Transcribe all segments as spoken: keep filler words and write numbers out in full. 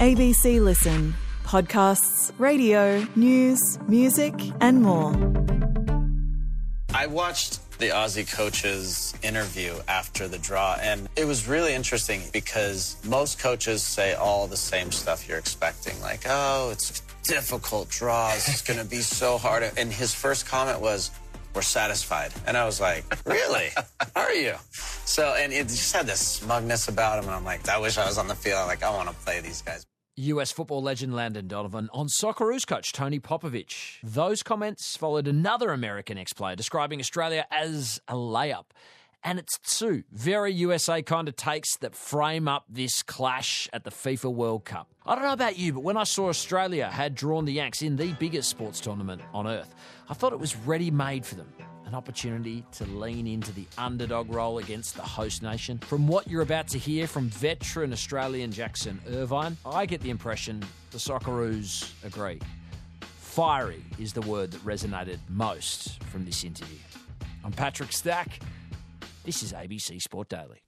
A B C Listen. Podcasts, radio, news, music and more. I watched the Aussie coach's interview after the draw, and it was really interesting because most coaches say all the same stuff you're expecting, like, oh, it's a difficult draw, it's going to be so hard. And his first comment was, we're satisfied. And I was like, really? Are you? So, and it just had this smugness about him, and I'm like, I wish I was on the field. I'm like, I want to play these guys. U S football legend Landon Donovan on Socceroos coach Tony Popovich. Those comments followed another American ex-player describing Australia as a layup. And it's two very U S A kind of takes that frame up this clash at the FIFA World Cup. I don't know about you, but when I saw Australia had drawn the Yanks in the biggest sports tournament on earth, I thought it was ready-made for them. An opportunity to lean into the underdog role against the host nation. From what you're about to hear from veteran Australian Jackson Irvine, I get the impression the Socceroos agree. Fiery is the word that resonated most from this interview. I'm Patrick Stack. This is A B C Sport Daily.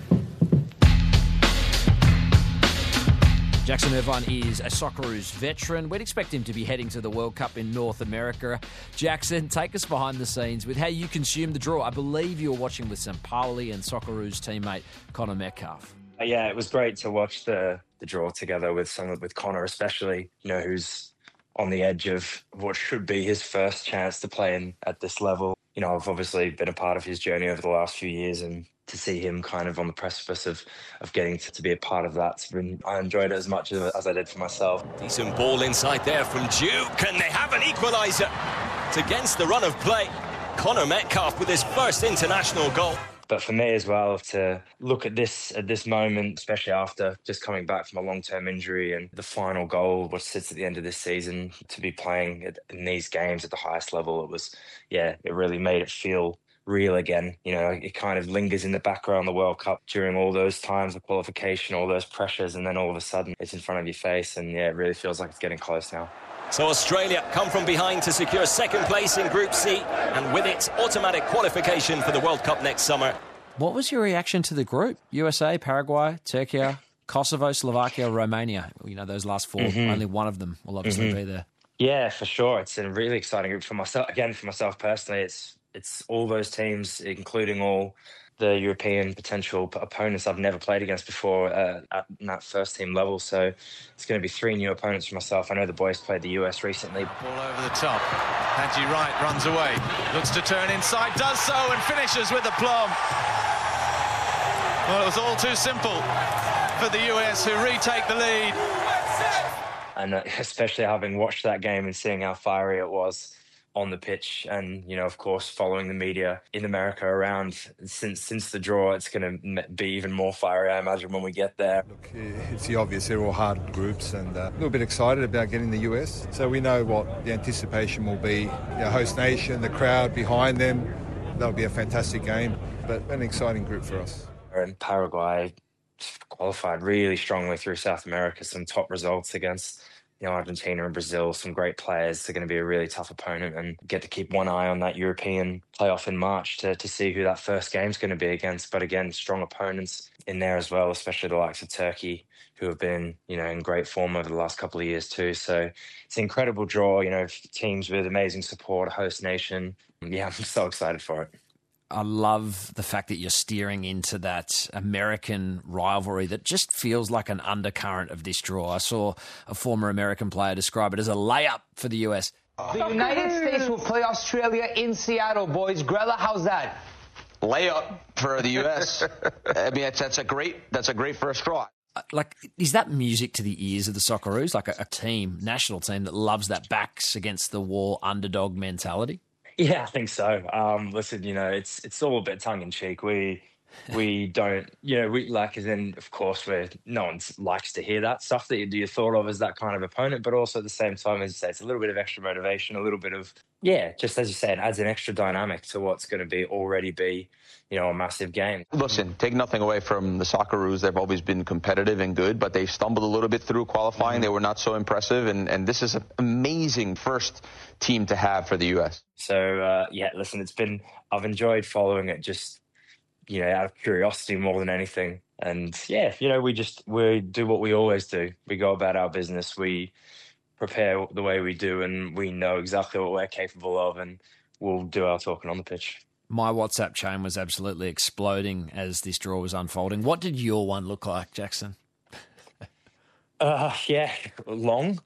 Jackson Irvine is a Socceroos veteran. We'd expect him to be heading to the World Cup in North America. Jackson, take us behind the scenes with how you consumed the draw. I believe you were watching with Saint Pauli and Socceroos teammate Connor Metcalfe. Yeah, it was great to watch the the draw together with some with Connor, especially, you know, who's on the edge of what should be his first chance to play in at this level. You know, I've obviously been a part of his journey over the last few years, and to see him kind of on the precipice of, of getting to, to be a part of that, been, I enjoyed it as much as, as I did for myself. Decent ball inside there from Duke, and they have an equaliser. It's against the run of play. Connor Metcalfe with his first international goal. But for me as well, to look at this at this moment, especially after just coming back from a long-term injury and the final goal, which sits at the end of this season, to be playing in these games at the highest level, it was, yeah, it really made it feel real again. You know, it kind of lingers in the background, the World Cup, during all those times of qualification, all those pressures, and then all of a sudden it's in front of your face, and yeah, it really feels like it's getting close now. So Australia come from behind to secure second place in Group C, and with it, automatic qualification for the World Cup next summer. What was your reaction to the group? U S A, Paraguay, Turkey, Kosovo, Slovakia, Romania. You know, those last four, mm-hmm. only one of them will obviously mm-hmm. be there. Yeah, for sure. It's a really exciting group for myself. Again, for myself personally, it's it's all those teams, including all the European potential opponents I've never played against before uh, at that first team level. So it's going to be three new opponents for myself. I know the boys played the U S recently. Ball over the top. Haji Wright runs away. Looks to turn inside, does so, and finishes with aplomb. Well, it was all too simple for the U S, who retake the lead. And especially having watched that game and seeing how fiery it was on the pitch, and, you know, of course, following the media in America around since since the draw, it's going to be even more fiery, I imagine, when we get there. Look, it's the obvious. They're all hard groups, and uh, a little bit excited about getting the U S. So we know what the anticipation will be. The host nation, the crowd behind them. That'll be a fantastic game, but an exciting group for us. And Paraguay qualified really strongly through South America, some top results against, you know, Argentina and Brazil, some great players. They're going to be a really tough opponent, and get to keep one eye on that European playoff in March to, to see who that first game's going to be against. But again, strong opponents in there as well, especially the likes of Turkey, who have been, you know, in great form over the last couple of years too. So it's an incredible draw, you know, teams with amazing support, a host nation. Yeah, I'm so excited for it. I love the fact that you're steering into that American rivalry that just feels like an undercurrent of this draw. I saw a former American player describe it as a layup for the U S. The United States will play Australia in Seattle, boys. Grella, how's that? Layup for the U S. I mean, that's, that's a great that's a great first draw. Like, is that music to the ears of the Socceroos? Like a, a team, national team that loves that backs against the wall underdog mentality? Yeah, I think so. Um, listen, you know, it's it's all a bit tongue in cheek. We we don't, you know, we like, as in, of course, we're no one likes to hear that stuff that you do thought of as that kind of opponent, but also at the same time, as you say, it's a little bit of extra motivation, a little bit of, yeah, just as you say, it adds an extra dynamic to what's going to be already be, you know, a massive game. Listen, take nothing away from the Socceroos. They've always been competitive and good, but they stumbled a little bit through qualifying. Mm-hmm. They were not so impressive, and, and this is an amazing first team to have for the U S. So, uh, yeah, listen, it's been, I've enjoyed following it just, you know, out of curiosity more than anything. And yeah, you know, we just, we do what we always do. We go about our business. We prepare the way we do, and we know exactly what we're capable of, and we'll do our talking on the pitch. My WhatsApp chain was absolutely exploding as this draw was unfolding. What did your one look like, Jackson? Uh, yeah, long.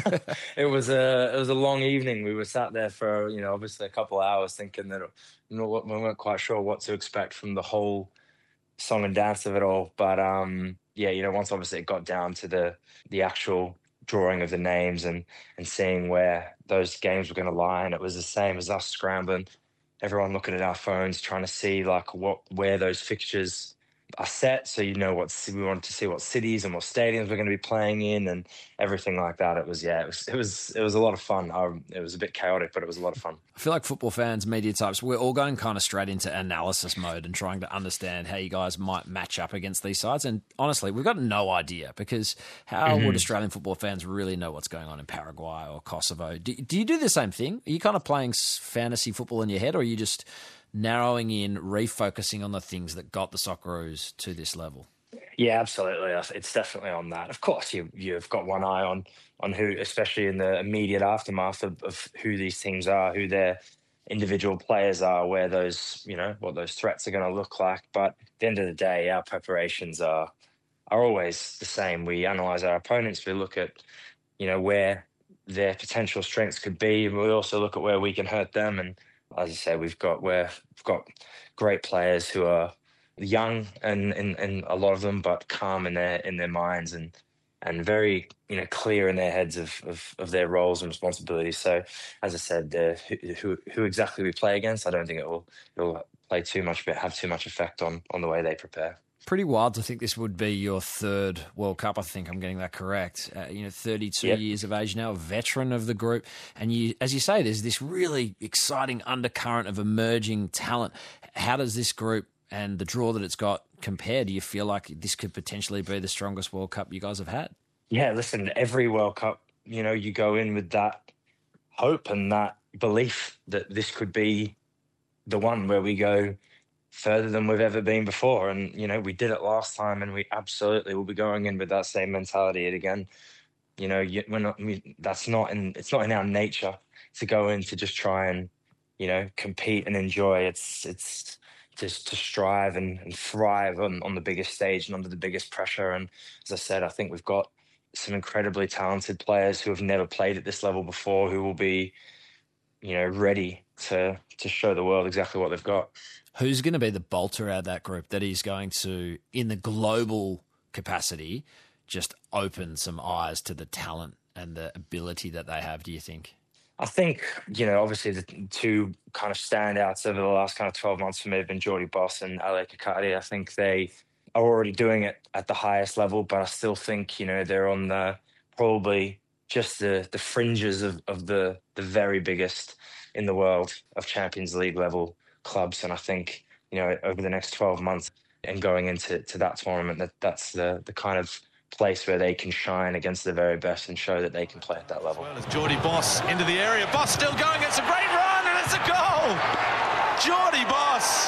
It was a it was a long evening. We were sat there for, you know, obviously a couple of hours thinking that, you know, we weren't quite sure what to expect from the whole song and dance of it all. But um, yeah, you know, once obviously it got down to the the actual drawing of the names and and seeing where those games were going to lie, and it was the same as us scrambling, everyone looking at our phones, trying to see like what where those fixtures are set, so you know what we wanted to see, what cities and what stadiums we're going to be playing in, and everything like that. It was yeah, it was it was it was a lot of fun. Um, it was a bit chaotic, but it was a lot of fun. I feel like football fans, media types, we're all going kind of straight into analysis mode and trying to understand how you guys might match up against these sides. And honestly, we've got no idea, because how mm-hmm. would Australian football fans really know what's going on in Paraguay or Kosovo? Do, do you do the same thing? Are you kind of playing fantasy football in your head, or are you just narrowing in, refocusing on the things that got the Socceroos to this level? Yeah, absolutely. It's definitely on that. Of course, you, you've got one eye on on who, especially in the immediate aftermath of, of who these teams are, who their individual players are, where those, you know, what those threats are going to look like. But at the end of the day, our preparations are are always the same. We analyse our opponents. We look at, you know, where their potential strengths could be. We also look at where we can hurt them. And as I say, we've got where we've got great players who are young and, and, and a lot of them, but calm in their in their minds and and very, you know, clear in their heads of of, of their roles and responsibilities. So, as I said, uh, who, who who exactly we play against, I don't think it will it will play too much, but have too much effect on on the way they prepare. Pretty wild to think this would be your third World Cup. I think I'm getting that correct. Uh, you know, thirty-two yep. years of age now, a veteran of the group. And you, as you say, there's this really exciting undercurrent of emerging talent. How does this group and the draw that it's got compare? Do you feel like this could potentially be the strongest World Cup you guys have had? Yeah, listen, every World Cup, you know, you go in with that hope and that belief that this could be the one where we go further than we've ever been before. And, you know, we did it last time, and we absolutely will be going in with that same mentality. And again, you know, we're not, we, that's not in, it's not in our nature to go in to just try and, you know, compete and enjoy. It's, it's just to strive and, and thrive on, on the biggest stage and under the biggest pressure. And as I said, I think we've got some incredibly talented players who have never played at this level before, who will be, you know, ready to, to show the world exactly what they've got. Who's going to be the bolter out of that group that is going to, in the global capacity, just open some eyes to the talent and the ability that they have, do you think? I think, you know, obviously the two kind of standouts over the last kind of twelve months for me have been Jordy Boss and Ale Kakadi. I think they are already doing it at the highest level, but I still think, you know, they're on the probably just the, the fringes of, of the, the very biggest in the world of Champions League level clubs. And I think, you know, over the next twelve months and going into to that tournament, that that's the the kind of place where they can shine against the very best and show that they can play at that level. Well, as Jordy Boss into the area, Boss still going, it's a great run and it's a goal! Jordy Boss!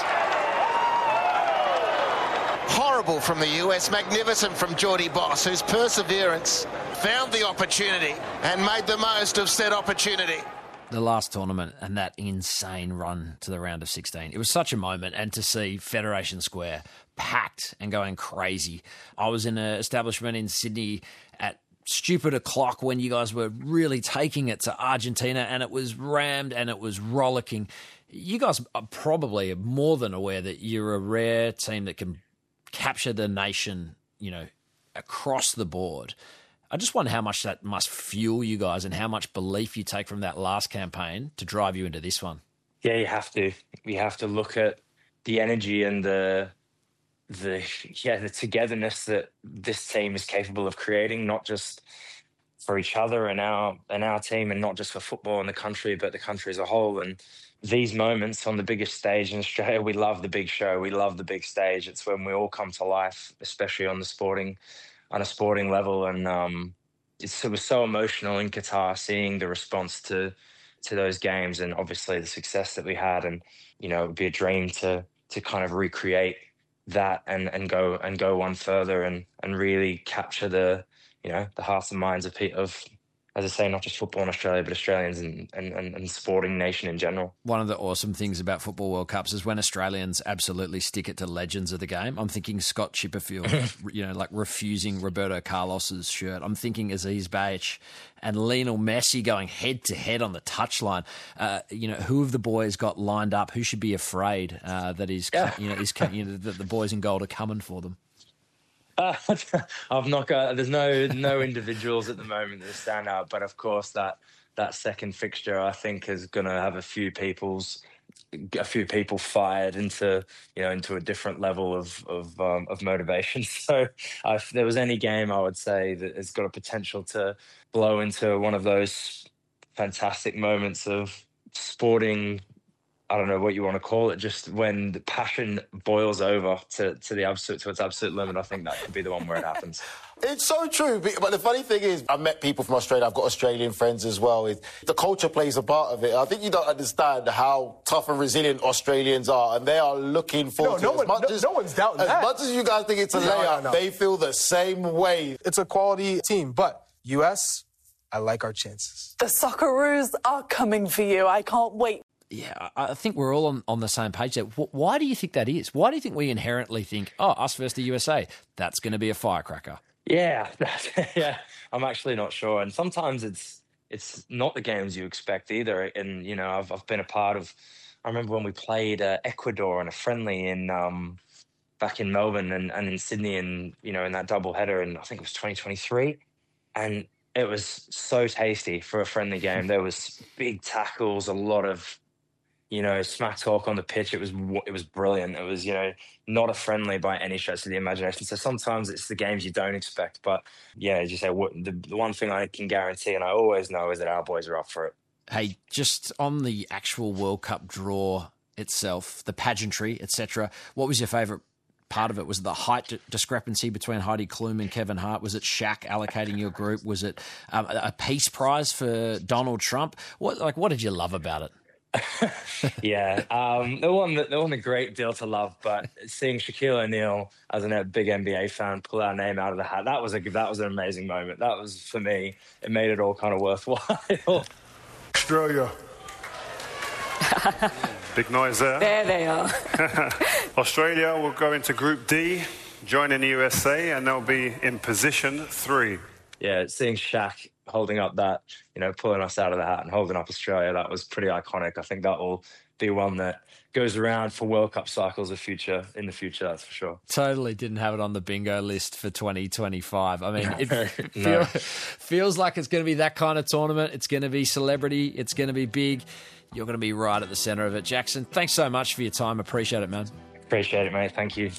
Horrible from the U S, magnificent from Jordy Boss, whose perseverance found the opportunity and made the most of said opportunity. The last tournament and that insane run to the round of sixteen. It was such a moment, and to see Federation Square packed and going crazy. I was in an establishment in Sydney at stupid o'clock when you guys were really taking it to Argentina, and it was rammed and it was rollicking. You guys are probably more than aware that you're a rare team that can capture the nation, you know, across the board. I just wonder how much that must fuel you guys and how much belief you take from that last campaign to drive you into this one. Yeah, you have to. We have to look at the energy and the the yeah the togetherness that this team is capable of creating, not just for each other and our and our team, and not just for football and the country, but the country as a whole. And these moments on the biggest stage in Australia, we love the big show. We love the big stage. It's when we all come to life, especially on the sporting. on a sporting level. And um, it's, it was so emotional in Qatar, seeing the response to to those games, and obviously the success that we had. And, you know, it would be a dream to to kind of recreate that and, and go and go one further and, and really capture the, you know, the hearts and minds of, of as I say, not just football in Australia, but Australians and, and, and, and sporting nation in general. One of the awesome things about Football World Cups is when Australians absolutely stick it to legends of the game. I'm thinking Scott Chipperfield, you know, like refusing Roberto Carlos's shirt. I'm thinking Aziz Behich and Lionel Messi going head-to-head on the touchline. Uh, you know, who of the boys got lined up? Who should be afraid uh, that he's, yeah. you know, is, you know, that the boys in gold are coming for them? Uh, I've not got. There's no no individuals at the moment that stand out, but of course that that second fixture I think is going to have a few people's a few people fired into you know into a different level of of um, of motivation. So uh, if there was any game I would say that has got a potential to blow into one of those fantastic moments of sporting, I don't know what you want to call it, just when the passion boils over to, to the absolute to its absolute limit, I think that could be the one where it happens. It's so true, but the funny thing is, I've met people from Australia, I've got Australian friends as well. The culture plays a part of it. I think you don't understand how tough and resilient Australians are, and they are looking forward no, to no it. One, as much no, as, no one's doubting as that. As much as you guys think it's a no, layup, no, no. they feel the same way. It's a quality team, but U S, I like our chances. The Socceroos are coming for you. I can't wait. Yeah, I think we're all on, on the same page there. Why do you think that is? Why do you think we inherently think, oh, us versus the U S A, that's going to be a firecracker? Yeah, yeah, I'm actually not sure. And sometimes it's it's not the games you expect either. And, you know, I've I've been a part of, I remember when we played uh, Ecuador in a friendly in um, back in Melbourne and, and in Sydney and, you know, in that double header, and I think it was twenty twenty-three. And it was so tasty for a friendly game. There was big tackles, a lot of, you know, smack talk on the pitch. It was it was brilliant. It was, you know, not a friendly by any stretch of the imagination. So sometimes it's the games you don't expect. But yeah, as you say, what, the, the one thing I can guarantee, and I always know, is that our boys are up for it. Hey, just on the actual World Cup draw itself, the pageantry, et cetera, what was your favourite part of it? Was it the height discrepancy between Heidi Klum and Kevin Hart? Was it Shaq allocating your group? Was it um, a peace prize for Donald Trump? What like what did you love about it? yeah, um, there wasn't there wasn't a great deal to love, but seeing Shaquille O'Neal as a big N B A fan pull our name out of the hat, that was a that was an amazing moment. That was, for me, it made it all kind of worthwhile. Australia. Big noise there. There they are. Australia will go into Group D, joining the U S A, and they'll be in position three. Yeah, seeing Shaq holding up that, you know, pulling us out of the hat and holding up Australia, that was pretty iconic. I think that will be one that goes around for World Cup cycles of future in the future, that's for sure. Totally didn't have it on the bingo list for twenty twenty-five. I mean, it no. feel, feels like it's going to be that kind of tournament. It's going to be celebrity. It's going to be big. You're going to be right at the centre of it. Jackson, thanks so much for your time. Appreciate it, man. Appreciate it, mate. Thank you.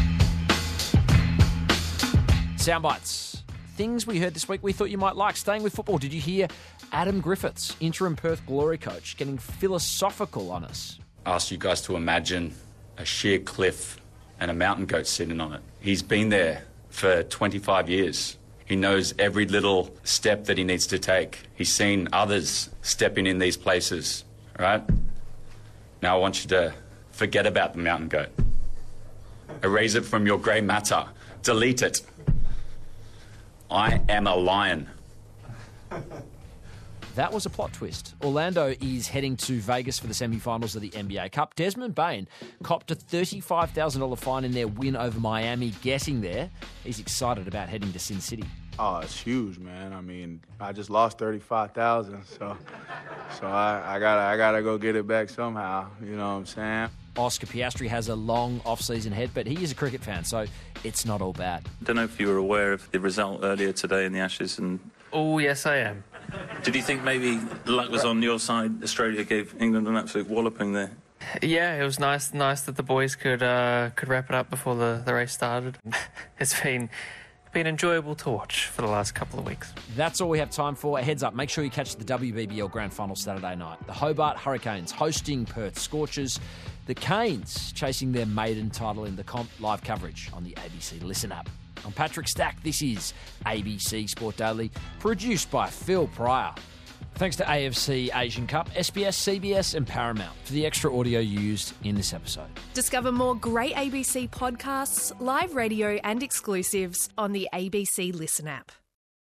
Soundbites. Things we heard this week we thought you might like. Staying with football, did you hear Adam Griffiths, interim Perth Glory coach, getting philosophical on us? Asked you guys to imagine a sheer cliff and a mountain goat sitting on it. He's been there for twenty-five years. He knows every little step that he needs to take. He's seen others stepping in these places, right? Now I want you to forget about the mountain goat. Erase it from your grey matter. Delete it. I am a lion. That was a plot twist. Orlando is heading to Vegas for the semi-finals of the N B A Cup. Desmond Bain copped a thirty-five thousand dollars fine in their win over Miami getting there. He's excited about heading to Sin City. Oh, it's huge, man. I mean, I just lost thirty-five thousand dollars, so so I, I gotta I gotta go get it back somehow. You know what I'm saying? Oscar Piastri has a long off-season ahead, but he is a cricket fan, so it's not all bad. I don't know if you were aware of the result earlier today in the Ashes. And oh, yes, I am. Did you think maybe luck was on your side? Australia gave England an absolute walloping there. Yeah, it was nice nice that the boys could uh, could wrap it up before the, the race started. It's been... been enjoyable to watch for the last couple of weeks. That's all we have time for. A heads up, make sure you catch the W B B L Grand Final Saturday night. The Hobart Hurricanes hosting Perth Scorchers. The Canes chasing their maiden title in the comp. Live coverage on the A B C Listen app. I'm Patrick Stack. This is A B C Sport Daily, produced by Phil Pryor. Thanks to A F C Asian Cup, S B S, C B S and Paramount for the extra audio used in this episode. Discover more great A B C podcasts, live radio and exclusives on the A B C Listen app.